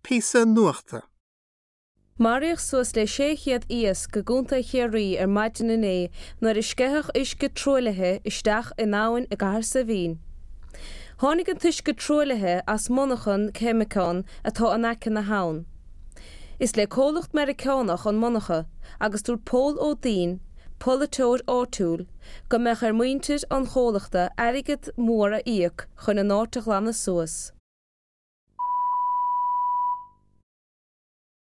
písa nuachta. Mariach suas le séchiad ías go gúnta chéirí maidin na né nar is scethach is go trúlathe isteach in áin a gahar sa bhín. Tháinig an tuis go trúlathe as monachan chemicán atá an aice na haun. Is le cólacht Americánach an monacha agus dúr pól ó dín, polatóir átúil, go meach muintir an chólachta airigid móra íoc chun an áirteach lena suas.